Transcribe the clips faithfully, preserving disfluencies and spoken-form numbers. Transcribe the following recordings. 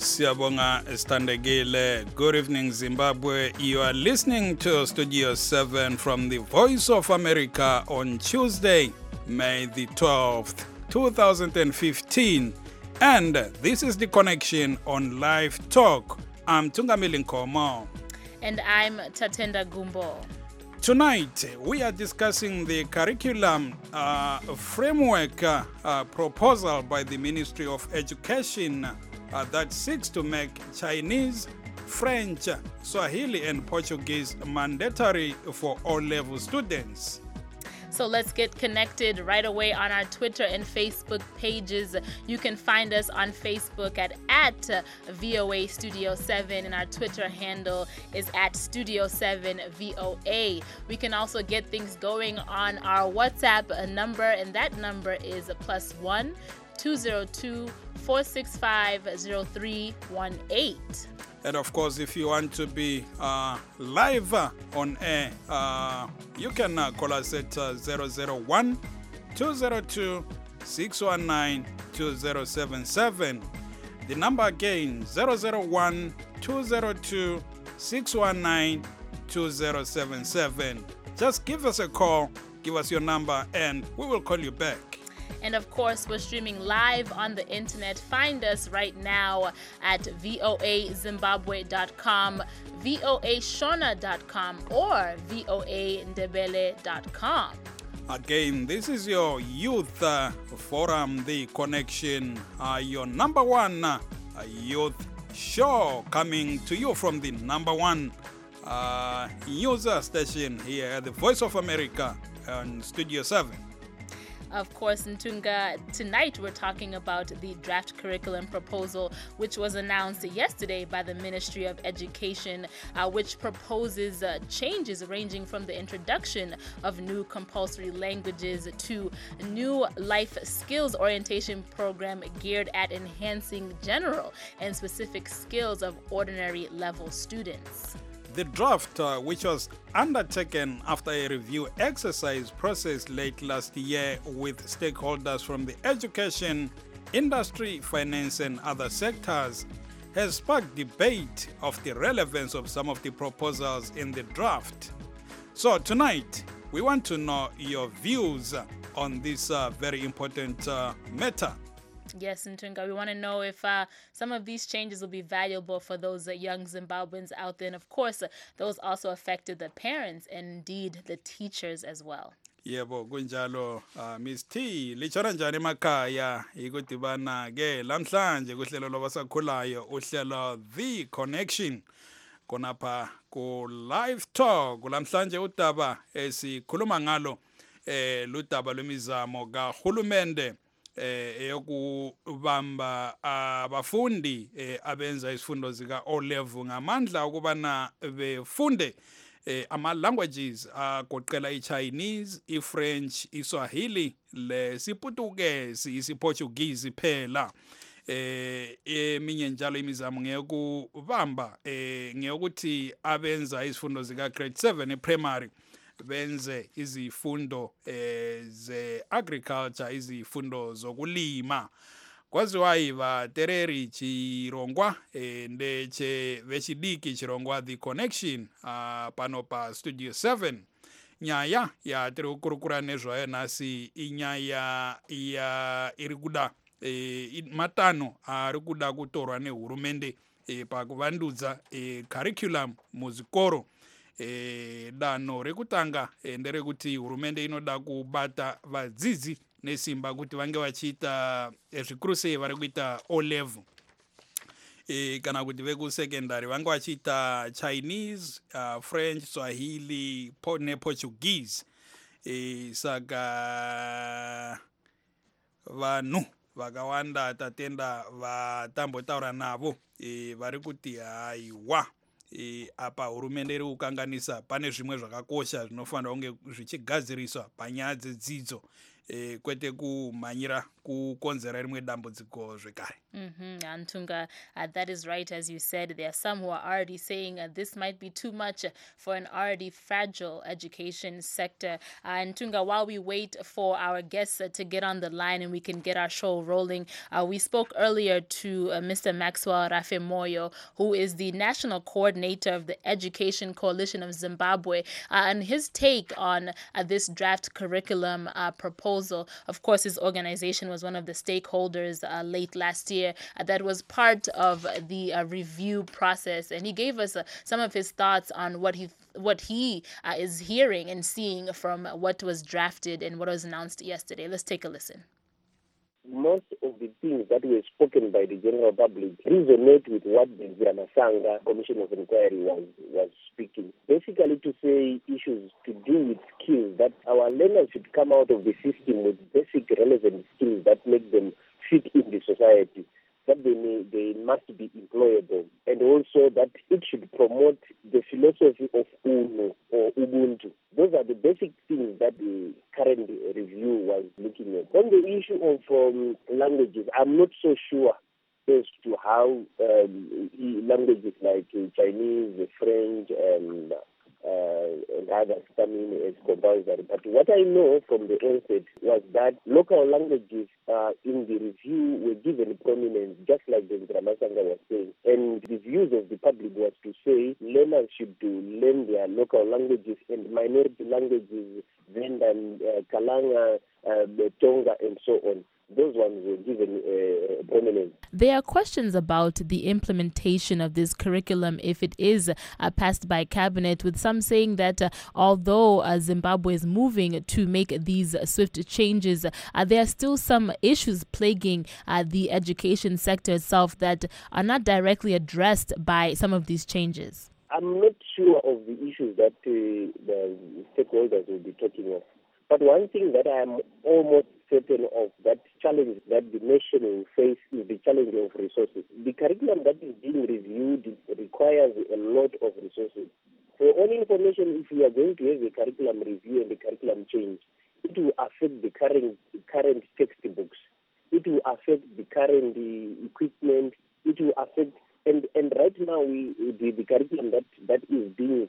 Siyabonga Standegile. Good evening, Zimbabwe. You are listening to Studio seven from the Voice of America on Tuesday, May the twelfth, two thousand fifteen. And this is The Connection on Live Talk. I'm Tungamili Nkomo. And I'm Tatenda Gumbo. Tonight, we are discussing the curriculum uh, framework uh, uh, proposal by the Ministry of Education uh, that seeks to make Chinese, French, Swahili, and Portuguese mandatory for all-level students. So let's get connected right away on our Twitter and Facebook pages. You can find us on Facebook at, at V O A Studio seven, and our Twitter handle is at Studio seven V O A. We can also get things going on our WhatsApp number, and that number is plus one two zero two four six five zero three one eight. And of course, if you want to be uh, live uh, on air, uh, you can uh, call us at uh, zero zero one two zero two six one nine two zero seven seven. The number again, zero zero one two zero two six one nine two zero seven seven. Just give us a call, give us your number, and we will call you back. And of course, we're streaming live on the internet. Find us right now at voa zimbabwe dot com, voa shona dot com, or voa ndebele dot com. Again, this is your youth uh, forum, The Connection, uh, your number one uh, youth show, coming to you from the number one uh, user station here at the Voice of America on Studio seven. Of course, Ntunga, tonight we're talking about the draft curriculum proposal, which was announced yesterday by the Ministry of Education, uh, which proposes uh, changes ranging from the introduction of new compulsory languages to new life skills orientation program geared at enhancing general and specific skills of ordinary level students. The draft, uh, which was undertaken after a review exercise process late last year with stakeholders from the education, industry, finance, and other sectors, has sparked debate of the relevance of some of the proposals in the draft. So tonight, we want to know your views on this uh, very important uh, matter. Yes, Ntunga, we want to know if uh, some of these changes will be valuable for those uh, young Zimbabweans out there. And of course, uh, those also affected the parents and indeed the teachers as well. Yebo kunjalo uh, Miss T lichona njani emakhaya ikudibana ke lamhlanje kuhlelo lwabasakhulayo uhlelo The Connection konapha ku Live Talk. Lamhlanje udaba esikhuluma ngalo eh ludaba lwemizamo kahulumende eh eyokubamba abafundi abenza isifundo zika O level ngamandla ukubana befunde eh ama languages agoqela iChinese, iFrench, iSwahili, lesiPutukezi, isiPortuguese phela. eh eminye njalo imizamo ngekubamba eh ngeyokuthi abenza isifundo zika grade seven eprimary benze izifundo eh ze agriculture, izifundo zokulima. Kwaziwa iva tereri chirongwa eh ndeche vechidiki chirongwa The Connection uh, pano pa Studio seven. Nyaya ya tiri kukurukura nezvayo nasi inyaya ya irikuda eh matano ari kuda kutorwa nehurumende eh pakuvandudza eh curriculum muzvikoro. E, danho rekutanga e, nderekuti hurumende inoda kubata vadzidzi nesimba kuti vange vachiita e, zvikuru sei vari kuita O level e, kana kuti vekusekendari vange vachiita Chinese, uh, French, Swahili nePortuguese. E, saka vanhu vakawanda tatenda vatambotaura navo e, vari kuti haiwa E, apa hurumende iri kukanganisa pane zvimwe zvakakosha zvinofanira kunge zvichigadziriswa panyaya dzedzidzo e, kwete kumhanyira kukonzera rimwe dambudziko zvekare. Mm-hmm. Antunga, uh, that is right. As you said, there are some who are already saying uh, this might be too much for an already fragile education sector. Uh, Antunga, while we wait for our guests uh, to get on the line and we can get our show rolling, uh, we spoke earlier to uh, Mister Maxwell Rafemoyo, who is the national coordinator of the Education Coalition of Zimbabwe, uh, and his take on uh, this draft curriculum uh, proposal. Of course, his organization was one of the stakeholders uh, late last year. Uh, that was part of the uh, review process, and he gave us uh, some of his thoughts on what he what he uh, is hearing and seeing from what was drafted and what was announced yesterday. Let's take a listen. Most of the things that were spoken by the general public resonate with what the Ziramasanga Commission of Inquiry was, was speaking. Basically to say issues to do with skills, that our learners should come out of the system with basic relevant skills that make them fit in the society, that they may, they must be employable, and also that it should promote the philosophy of UNO or Ubuntu. Those are the basic things that the current review was looking at. On the issue of um, languages, I'm not so sure as to how um, languages like Chinese, French, and Uh, and others come in as compulsory. But what I know from the onset was that local languages uh, in the review were given prominence, just like the Ziramasanga was saying. And the views of the public was to say learners should do learn their local languages and minority languages, Vendan, uh, Kalanga, uh, Tonga, and so on. Those ones were given uh, prominence. There are questions about the implementation of this curriculum if it is uh, passed by cabinet, with some saying that uh, although uh, Zimbabwe is moving to make these uh, swift changes, uh, there are still some issues plaguing uh, the education sector itself that are not directly addressed by some of these changes. I'm not sure of the issues that uh, the stakeholders will be talking of. But one thing that I am almost certain of, that challenge that the nation will face, is the challenge of resources. The curriculum that is being reviewed requires a lot of resources. For all information, if we are going to have a curriculum review and a curriculum change, it will affect the current current textbooks. It will affect the current the equipment. It will affect And and right now, we the, the curriculum that, that is being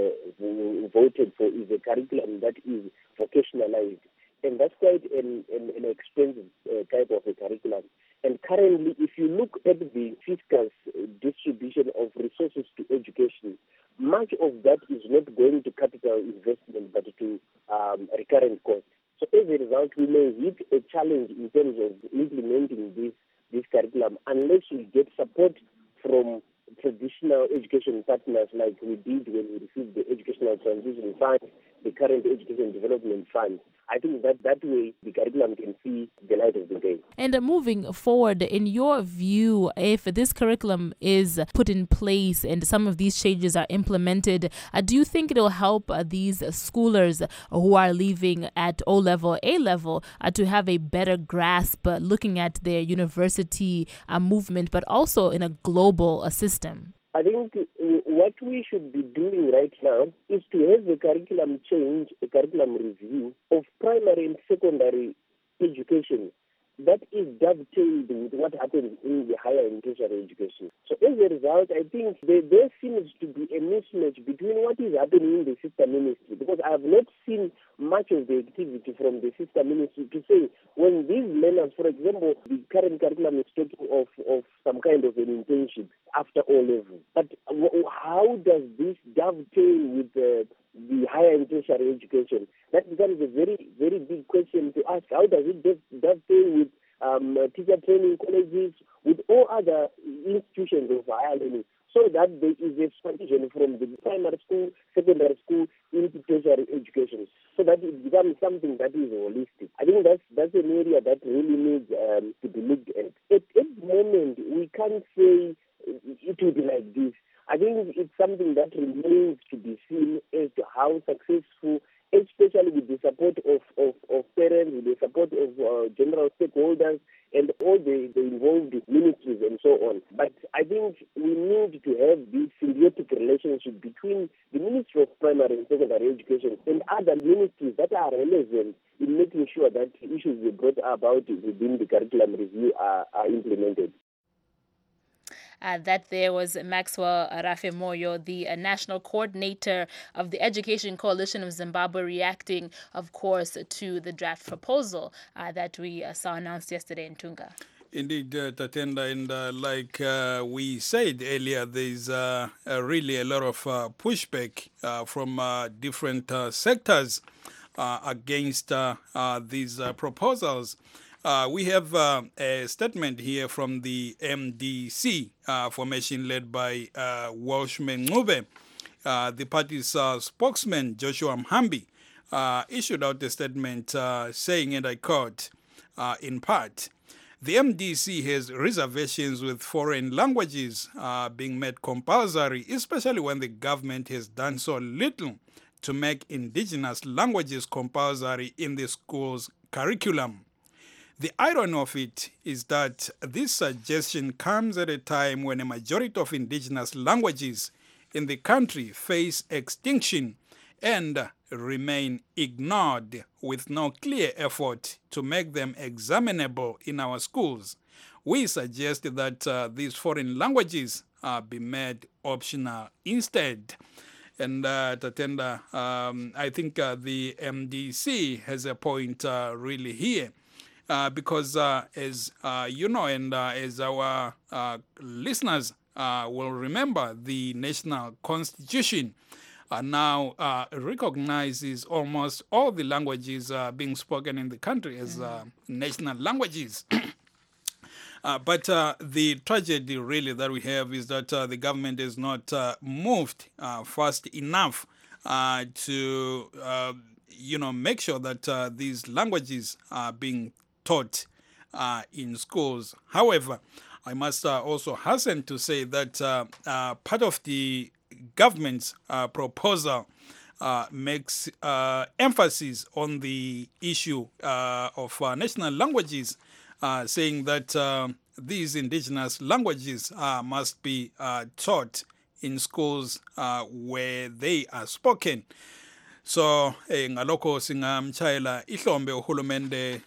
uh, voted for is a curriculum that is vocationalized. And that's quite an, an, an expensive uh, type of a curriculum. And currently, if you look at the fiscal distribution of resources to education, much of that is not going to capital investment, but to um, recurrent costs. So as a result, we may hit a challenge in terms of implementing this, this curriculum unless we get support from traditional education partners like we did when we received the Educational Transition Fund, the current Education Development Fund. I think that that way the curriculum can see the light of the day. And uh, moving forward, in your view, if this curriculum is put in place and some of these changes are implemented, uh, do you think it will help uh, these schoolers who are leaving at O-level, A-level uh, to have a better grasp uh, looking at their university uh, movement, but also in a global uh, system? I think what we should be doing right now is to have a curriculum change, a curriculum review of primary and secondary education that is dovetailed with what happens in the higher and tertiary education. So as a result, I think there, there seems to be a mismatch between what is happening in the sister ministry, because I have not seen much of the activity from the sister ministry to say when these learners, for example, the current curriculum is talking of, of some kind of an internship after O-level. But how does this dovetail with the, the higher and tertiary education? That becomes a very, very big question to ask. How does it dovetail with um, teacher training colleges, with all other institutions of higher learning, so that there is a transition from the primary school, secondary school, into tertiary education, so that it becomes something that is holistic. I think that's that's an area that really needs um, to be looked at. At, at the moment, we can't say it will be like this. I think it's something that remains to be seen as to how successful, especially with the support of, of, of parents, with the support of uh, general stakeholders, and all the, the involved ministries and so on. But I think we need to have this symbiotic relationship between the Ministry of Primary and Secondary Education and other ministries that are relevant in making sure that issues we brought about within the curriculum review are, are implemented. Uh, that there was Maxwell Rafemoyo, the uh, national coordinator of the Education Coalition of Zimbabwe, reacting, of course, to the draft proposal uh, that we uh, saw announced yesterday in Tunga. Indeed, uh, Tatenda, and uh, like uh, we said earlier, there's uh, uh, really a lot of uh, pushback uh, from uh, different uh, sectors uh, against uh, uh, these uh, proposals. Uh, we have uh, a statement here from the M D C uh, formation led by uh, Welshman Ncube. Uh, the party's uh, spokesman, Joshua Mhambi, uh, issued out a statement uh, saying, and I quote, uh, in part, the M D C has reservations with foreign languages uh, being made compulsory, especially when the government has done so little to make indigenous languages compulsory in the school's curriculum. The irony of it is that this suggestion comes at a time when a majority of indigenous languages in the country face extinction and remain ignored, with no clear effort to make them examinable in our schools. We suggest that uh, these foreign languages uh, be made optional instead. And uh, Tatenda, um, I think uh, the M D C has a point uh, really here. Uh, because uh, as uh, you know, and uh, as our uh, listeners uh, will remember, the National Constitution uh, now uh, recognizes almost all the languages uh, being spoken in the country as uh, national languages. Uh, but uh, the tragedy really that we have is that uh, the government has not uh, moved uh, fast enough uh, to, uh, you know, make sure that uh, these languages are being taught uh, in schools. However, I must uh, also hasten to say that uh, uh, part of the government's uh, proposal uh, makes uh, emphasis on the issue uh, of uh, national languages, uh, saying that uh, these indigenous languages uh, must be uh, taught in schools uh, where they are spoken. So eh, ngalokho singamchayela ihlombe uhulumende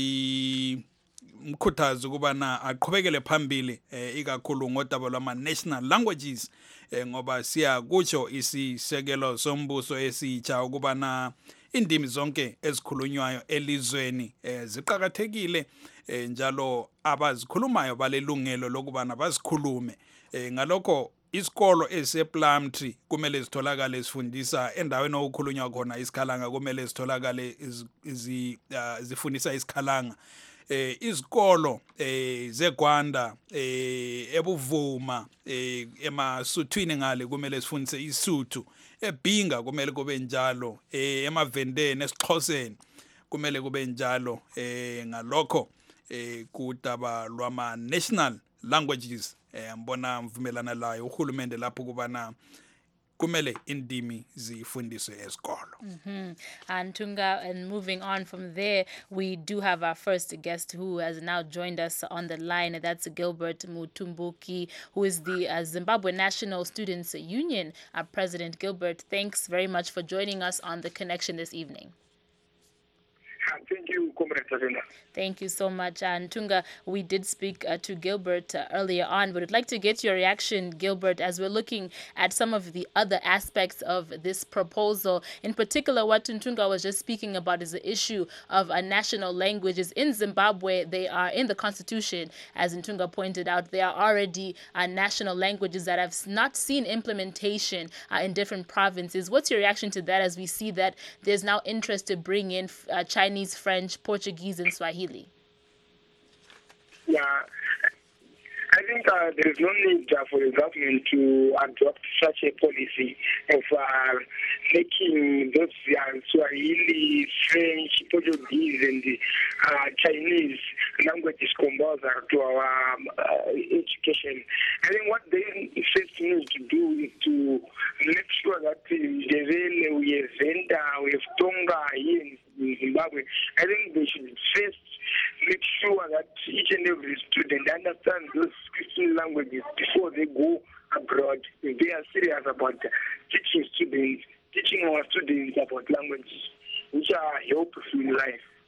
si mkhuthaza ukubana aqhubekele phambili eh, ikakhulu ngodaba lwama national languages eh, ngoba siya kutsho isisekelo sombuso esitsha ukubana indimi zonke ezikhulunywayo elizweni eh, ziqhakathekile eh, njalo abazikhulumayo balelungelo lokubana bazikhulume eh, ngalokho isikolo esePlumtree kumele sitholakale sifundisa endaweni okukhulunywa khona isikhalanga kumele sitholakale izi zifundisa isikhalanga eh izikolo eh zeGwanda eh eBuvuma eh eMasuthwini ngale kumele sifundise iSuthu eBhinga kumele kube njalo eh eMavendeni esiXhoseni kumele kube njalo eh ngalokho eh kudaba lwama national languages eh mbona mvumelana layo uhulumende lapho kubana kumele indimi zifundiswe esikolo. Mhm. And Tunga, and moving on from there, we do have our first guest who has now joined us on the line. That's Gilbert Mutumbuki, who is the uh, Zimbabwe National Students Union uh, President. Gilbert, thanks very much for joining us on The Connection this evening. Thank you, Comrade Tazenda. Thank you so much. And Tunga, we did speak uh, to Gilbert uh, earlier on, but I'd like to get your reaction, Gilbert, as we're looking at some of the other aspects of this proposal. In particular, what Tunga was just speaking about is the issue of uh, national languages. In Zimbabwe, they are in the constitution, as Tunga pointed out, there are already uh, national languages that have not seen implementation uh, in different provinces. What's your reaction to that as we see that there's now interest to bring in uh, Chinese, French, Portuguese, and Swahili? Yeah, I think uh, there is no need uh, for the government to adopt such a policy of uh, making those uh, Swahili, French, Portuguese, and uh, Chinese languages compulsory to our um, uh, education. I think what they first need to do is to make sure that uh, we have Venda, we have Tonga here in Zimbabwe. I think they should first make sure that each and every student understands those Christian languages before they go abroad. If they are serious about teaching students, teaching our students about languages, which are helpful in life.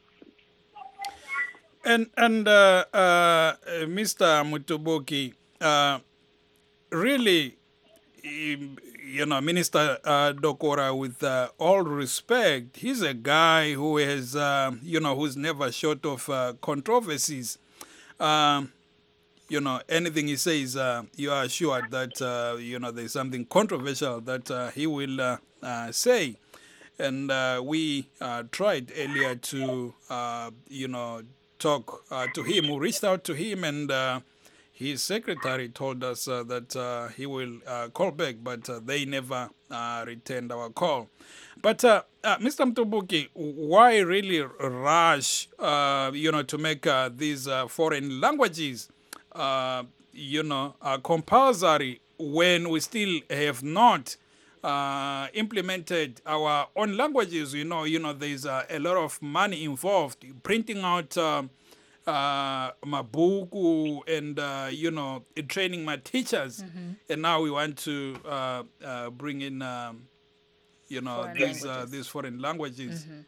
And and uh, uh, Mister Mutubuki, uh, really, um, you know, Minister uh, Dokora, with uh, all respect, he's a guy who has, uh, you know, who's never short of uh, controversies. Um, you know, anything he says, uh, you are assured that, uh, you know, there's something controversial that uh, he will uh, uh, say. And uh, we uh, tried earlier to, uh, you know, talk uh, to him. We reached out to him, and uh, his secretary told us uh, that uh, he will uh, call back, but uh, they never uh, returned our call. But uh, uh, Mister Mtubuki, why really rush, uh, you know, to make uh, these uh, foreign languages, uh, you know, uh, compulsory when we still have not uh, implemented our own languages? You know, you know, there's uh, a lot of money involved, printing out uh, uh, mabuku and uh, you know, training my teachers, mm-hmm. and now we want to uh, uh, bring in, um, you know, Foreign these uh, languages. these foreign languages. Mm-hmm.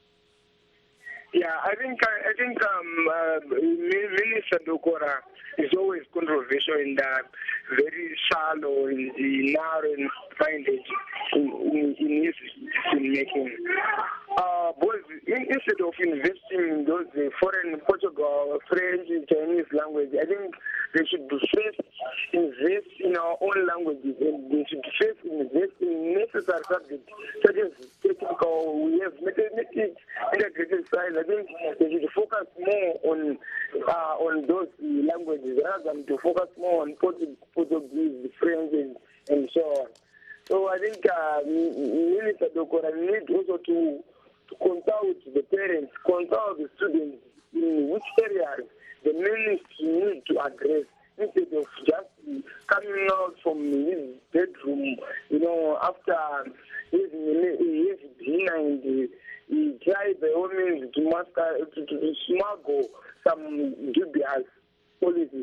Yeah, I think I, I think um, uh, Minister Dokora is always controversial in that very shallow, in, in narrow-minded in, in, in his decision making. Uh, both, in, instead of investing in those uh, foreign Portugal, French, Chinese language, I think they should be first invest in our own languages, and they should first invest in necessary subjects such as technical. We have mathematics, integrated science. I think they should focus more on uh, on those languages rather than to focus more on Portuguese, French, and, and so on. So I think uh, Minister Dokora needs also to, to consult the parents, consult the students in which areas the ministry need to address, instead of just coming out from his bedroom, you know, after his, his dinner, and he, he tried by all means to, master, to, to, to smuggle some dubious policies.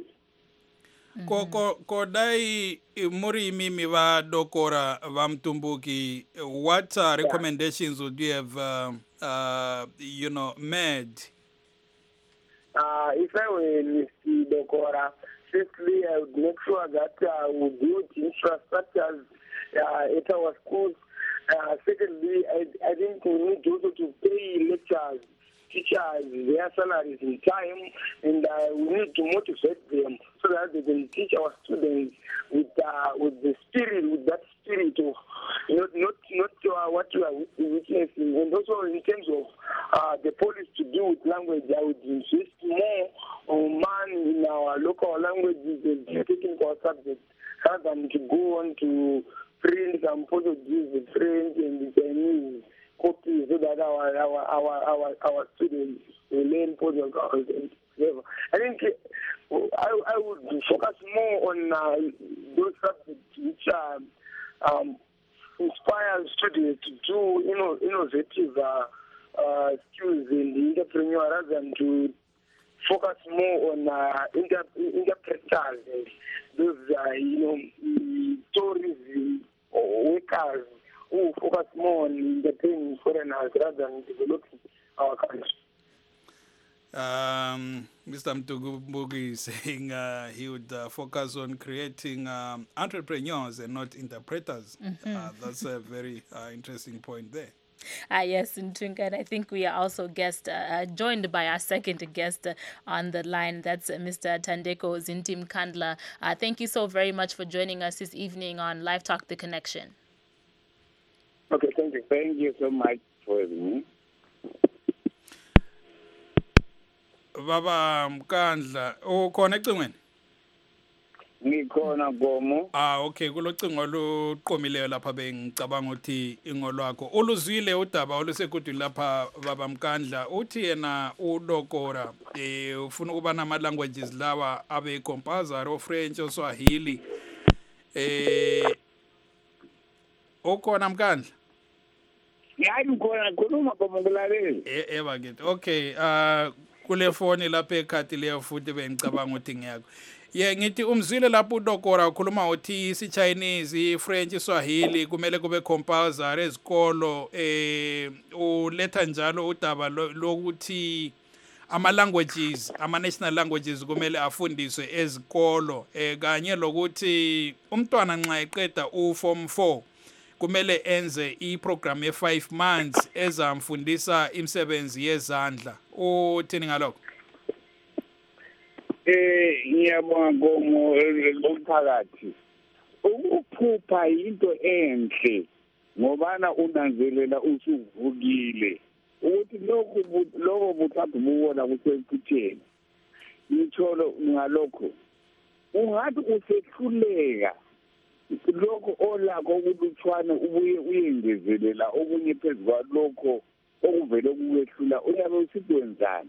Ko ko ko dai muri mimi va Dokora va Mtumbuki, what uh, recommendations would you have uh, uh, you know, made? Uh, if I were Mister Dokora, firstly, I would make sure that uh, we build infrastructures uh, at our schools. Uh, secondly, I, I think we need also to pay lecturers, teachers their salaries in time, and uh, we need to motivate them so that they can teach our students with uh, with the spirit, with that spirit of not not not uh, what we are witnessing. And also in terms of uh, the policy to do with language, I would insist more on man in our local languages and technical subjects rather than to go on to print some Portuguese, French, and Chinese copies so that our our our our, our students will learn Portuguese. I think I, I would focus more on uh, those subjects which uh, um, inspire students to do, you know, innovative uh, uh, skills in the entrepreneur rather than to focus more on uh, inter- interpreters and those, uh, you know, stories or workers who focus more on entertaining foreigners rather than developing our country. Um, Mister Mtubuki is saying uh, he would uh, focus on creating um, entrepreneurs and not interpreters. Mm-hmm. Uh, that's a very uh, interesting point there. Ah, yes, Ntunga, and I think we are also guest, uh, joined by our second guest uh, on the line. That's uh, Mister Thandeko Zintim Kandla. Uh, thank you so very much for joining us this evening on Live Talk The Connection. Okay, thank you. Thank you so much for having me. Baba Mkandla, ukhona ecingweni? Ngikhona Gomo. Ah, okay, kulocingo oluqomileyo lapha bengicabanga ukuthi ingolwakho. Uluzwile udaba olusegudwini lapha Baba Mkandla, uthi yena uDokora eh ufuna ukuba nama languages lawa abe compulsory, o French, o Swahili. Eh ukhona Mkandla? Yayi ukhona khuluma Gomo kulaleli. Eh eba ngithi. Okay, ah kule phone lapha ekhati leyo futhi bengicabanga ukuthi ngiyakho. Ye ngithi umzwile lapho uDokora ukhuluma uthi isi Chinese, French, Swahili kumele kube compulsory ezikolo, eh uletha njalo udaba lokuthi ama-languages ama-national languages kumele afundiswe ezikolo eh, kanye lokuthi umntwana nxa eqeda u-form four kumele enze i-program ye-five months ezamfundisa imisebenzi yezandla. Uthini ngalokho? Eh ngiyabonga ngomo lomphakathi. Ukuphupha into enhle ngobana unanzelela usuvukile. Ukuthi lokhu lokho buthathu bubona kusekutheni. Ngitsholo ngalokho. Ungathi usehluleka lokho olakho ukuluthwana ubuye uyengezelela okunye phezulu kwalokho okuvele kuwehlula uyabe usikwenzani.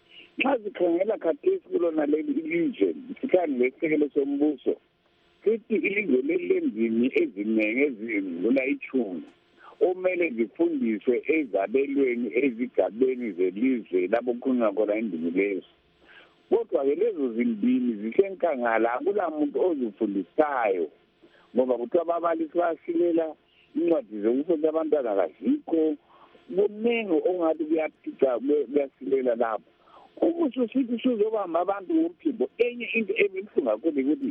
Xa sikhangela khathesi kulona leli ilizwe sikhani lesekelo sombuso sithi ilizwe lelendimi eziningi ezidlula ichumi omele zifundiswe ezabelweni ezigabeni zelizwe lapho kukhulunywa khona indimi lezo. Kodwa-ke lezo zindimi zisenkangala akula muntu ozifundisayo ngoba kuthiwa ababalisi bayasilela incwadi zokufunda abantwana kazikho kuningi ongathi kuyaphica kuyasilela lapho. Ukuthi sithi sizobamba abantu ngomphimbo enye into ebuhlungu kakhulu ukuthi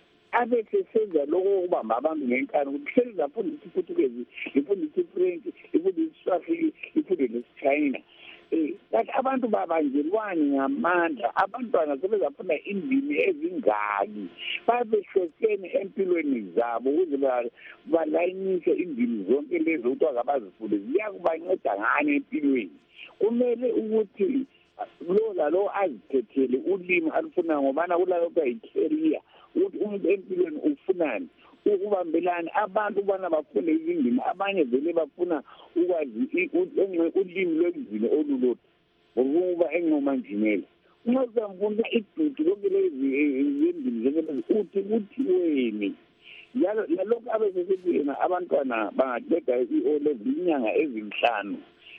abe sesenza lokho ukubamba abantu ngenkani ukuthi hleli zafundisa iPortuguese ifundisa iFrench ifundisa iSwahili ifundisa isiChina. Eh kanti abantu babanjelwani ngamandla abantwana sebezafunda indimi ezingaki babehlosene empilweni zabo ukuze balayinise indimi zonke lezo ukuthi akabazifunde ziyakubanceda ngani empilweni. Kumele ukuthi lo lalo azithethele ulimi alufuna ngobana kulalo kuyicareer ukuthi umuntu empilweni ufunani ukubambelana abantu bana bafunde izindimi abanye vele bafuna ukwazi ulimi lwezini olulodwa ngokuba engomanjinela uma uzamfunda idudu lonke lezi izindimi zonke uthi uthi weni yalo lalokho abesesebuyena abantwana bangaqeda i-O level inyanga ezinhlanu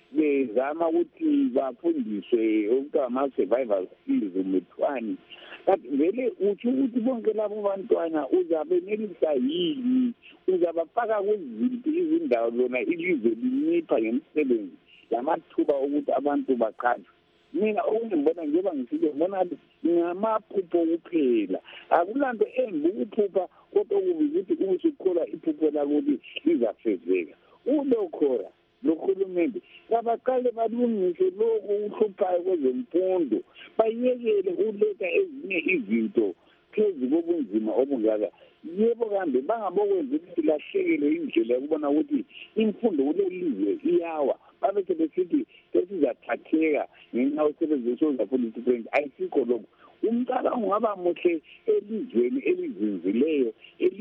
bezama ukuthi bafundiswe ukuthi ama-survival skills umethwani. Kanti vele uthi ukuthi bonke labo bantwana uzabenelisa yini uzabafaka kuziphi izindawo lona ilizwe linipha ngemisebenzi lamathuba ukuthi abantu baqashwe. Mina okungibona njengoba ngisike ngibona ngamaphupho kuphela akulanto embi ukuphupha kodwa ukuthi ubusikhola iphupho lakuthi lizafezeka ulokhora lokhulumende abaqale balungise lokho uhluphayo kwezemfundo bayekele uletha ezinye izinto phezu kobunzima obungaka. Yebo kambe bangabokwenza ukuthi lahlekele indlela yokubona ukuthi imfundo kulelizwe iyawa babe sebesithi sesizathatheka ngenxa yosebenzisa uzafundisa iFrench ayisikho lokho. Umntwana ungaba muhle elizweni elizinzileyo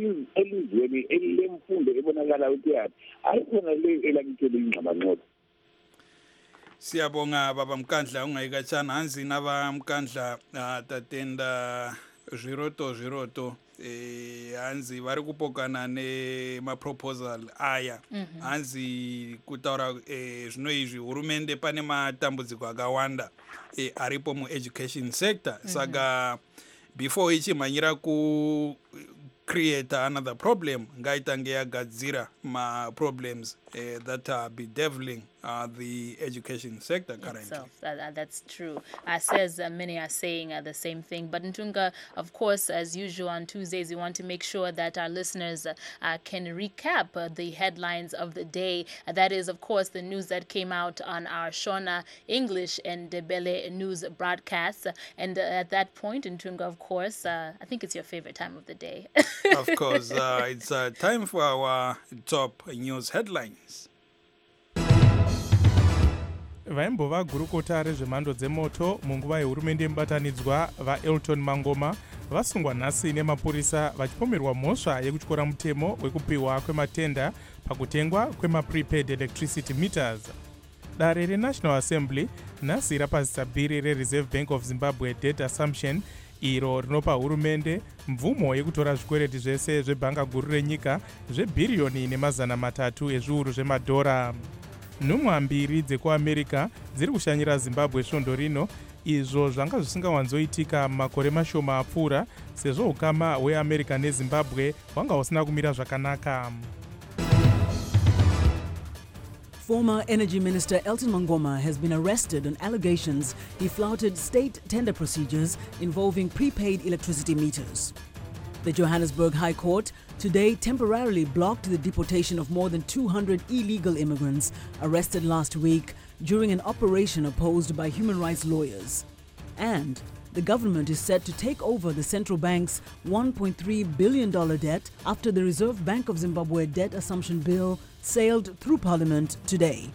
elizweni elilemfundo ebonakala ukuthi yapi ayikhona le elakithele ingxabangxola. Siyabonga baba Mkandla ungayikatshana hanzi naba Mkandla tatenda zviroto zviroto eh hanzi vari kupokana nema proposal aya mm-hmm. hanzi kutaura eh zvino izvi hurumende pane matambudziko akawanda eh aripo mu education sector mm-hmm. saka before ichimhanyira ku create another problem ngaitange yagadzira ma problems uh, that are bedeviling uh, the education sector currently. Itself. That, that's true. Uh, says uh, many are saying uh, the same thing. But Ntunga, of course, as usual on Tuesdays, we want to make sure that our listeners uh, uh, can recap uh, the headlines of the day. Uh, that is, of course, the news that came out on our Shona English and Bele news broadcasts. Uh, and uh, at that point, Ntunga, of course, uh, I think it's your favorite time of the day. Of course, uh, it's uh, time for our top news headlines. vaimbova gurukota rezvemhando dzemoto munguva yehurumende yemubatanidzwa vaElton Mangoma vasungwa nhasi nemapurisa vachipomerwa mhosva yekutyora mutemo wekupiwa kwematenda pakutengwa kwemaprepaid electricity meters. Dare reNational Assembly nhasi rapazisa bhiri reReserve Bank of Zimbabwe debt assumption iro rinopa hurumende mvumo yekutora zvikwereti zvese zvebhanga guru renyika zvebhiriyoni nemazana matatu ezviuru zvemadhora. Nhumwa mbiri dzekuamerica dziri kushanyira Zimbabwe svondo rino, izvo zvanga zvisingawanzoitika makore mashoma apfuura sezvo ukama hweAmerica neZimbabwe hwanga husina kumira zvakanaka. Former Energy Minister Elton Mangoma has been arrested on allegations he flouted state tender procedures involving prepaid electricity meters. The Johannesburg High Court today temporarily blocked the deportation of more than two hundred illegal immigrants arrested last week during an operation opposed by human rights lawyers. And the government is set to take over the central bank's one point three billion dollars debt after the Reserve Bank of Zimbabwe debt assumption bill sailed through parliament today.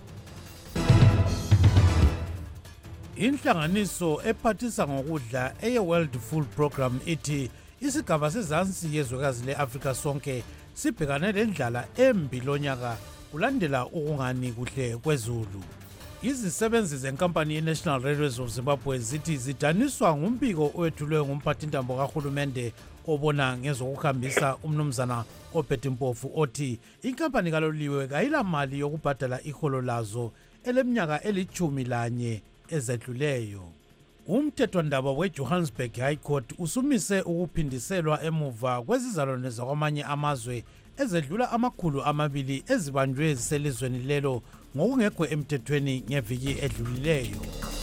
Inhlanganiso ephathisa ngokudla eye-World Food Program ithi isigaba sezansi yezwekazi le-Afrika sonke sibhekane lendlala embi lonyaka kulandela ukungani kuhle kwezulu. Izisebenzi zenkampani ye-National Railways of Zimbabwe zithi zidaniswa ngumbiko owethulwe ngumphathintambo kahulumende obona ngezokuhambisa umnumzana oPhethe Mpofu othi inkampani kaloliwe kayila mali yokubhadala iholo lazo eleminyaka elithumi lanye ezedluleyo. Umthethwandaba we-Johannesburg High Court usumise ukuphindiselwa emuva kwezizalwane zakwamanye amazwe ezedlula amakhulu amabili ezibanjwe ziselizweni lelo ngokungekho emthethweni ngeviki edlulileyo.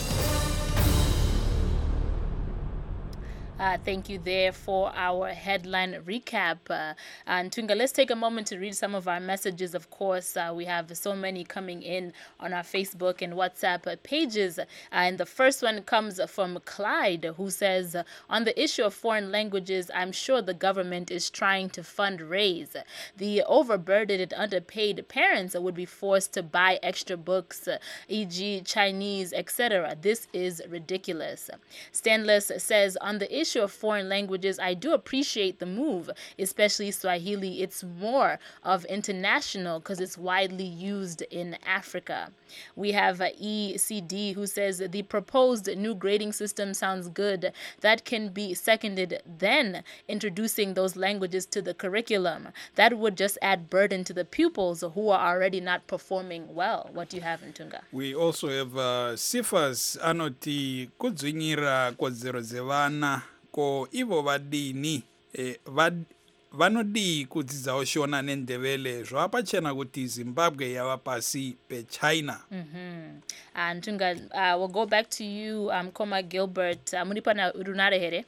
Uh, thank you there for our headline recap. Uh, and Tunga, let's take a moment to read some of our messages. Of course, uh, we have so many coming in on our Facebook and WhatsApp uh, pages. Uh, and the first one comes from Clyde, who says, uh, on the issue of foreign languages, I'm sure the government is trying to fundraise. The overburdened and underpaid parents would be forced to buy extra books, uh, for example Chinese, et cetera. This is ridiculous. Stanless says, on the issue of foreign languages, I do appreciate the move, especially Swahili. It's more of international because it's widely used in Africa. We have uh, E C D who says the proposed new grading system sounds good. That can be seconded. Then introducing those languages to the curriculum, that would just add burden to the pupils who are already not performing well. What do you have, Ntunga? We also have uh, Sifas anoti kudzinyira kodzero zevana ko ivo vadini eh, vad vanodi kudzidza oshona nendevele zvapachena kuti Zimbabwe yava pasi peChina. Mm-hmm. And Tunga, uh, we'll go back to you, um, Koma Gilbert. Uh, Munipana Runare here.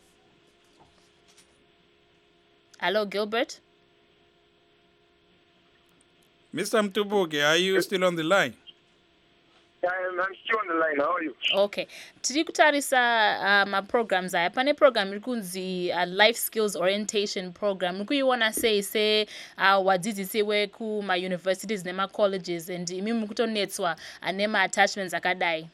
Hello, Gilbert. Mister Mtubuke, are you still on the line? I'm, I'm still on the line. How are you? Okay. Tiri kutarisa uh, programs aya. Pane program rikunzi uh, life skills orientation program. Nikuiwana say say uh, wadzidzisewe ku ma universities nema colleges and imi mukutonetswa anema attachments akadai.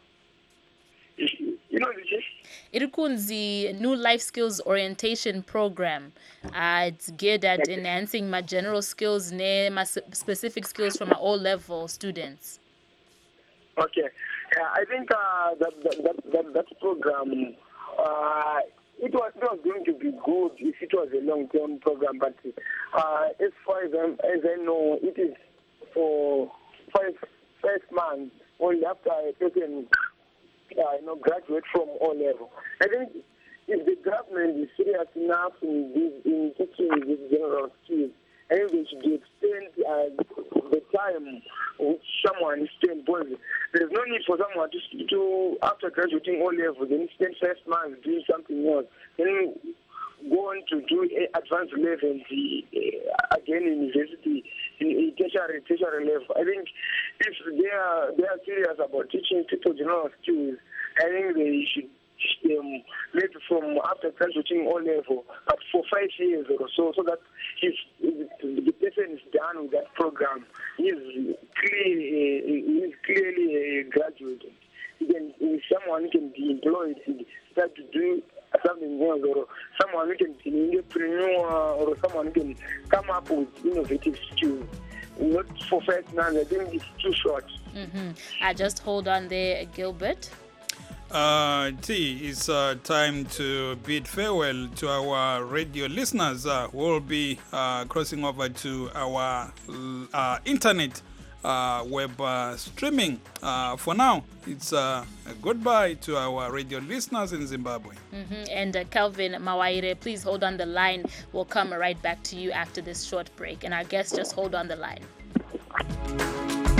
You know this? Irikunzi new life skills orientation program. Uh, it's geared at enhancing my general skills ne my specific skills from my O-level students. Okay, yeah, I think uh, that, that, that, that that program uh, it was not going to be good if it was a long-term program. But uh, as far as, as I know, it is for five five months only after a person uh, you know graduate from O level. I think if the government is serious enough in this, in teaching these general skills, I think they should extend uh, the time which someone is spent. Because there is no need for someone to, to after graduating O level, then spend first months doing something else, then go on to do advanced level uh, again in university, in, in tertiary, tertiary level. I think if they are they are serious about teaching people general skills, I think they should. Um, maybe from after graduating O level, but for five years or so, so that if the person is done with that program, he is clearly, he is clearly a graduate. Then someone can be employed and start to do something else, or someone who can be an entrepreneur, or someone who can come up with innovative skills. Not for five months, I think it's too short. Mm-hmm. I just hold on there, Gilbert. Uh, T, it's uh, time to bid farewell to our radio listeners. Uh, we'll be uh, crossing over to our uh, internet uh, web uh, streaming. Uh, for now, it's uh, a goodbye to our radio listeners in Zimbabwe. Mm-hmm. And uh, Calvin Mawaire, please hold on the line. We'll come right back to you after this short break. And our guests, just hold on the line.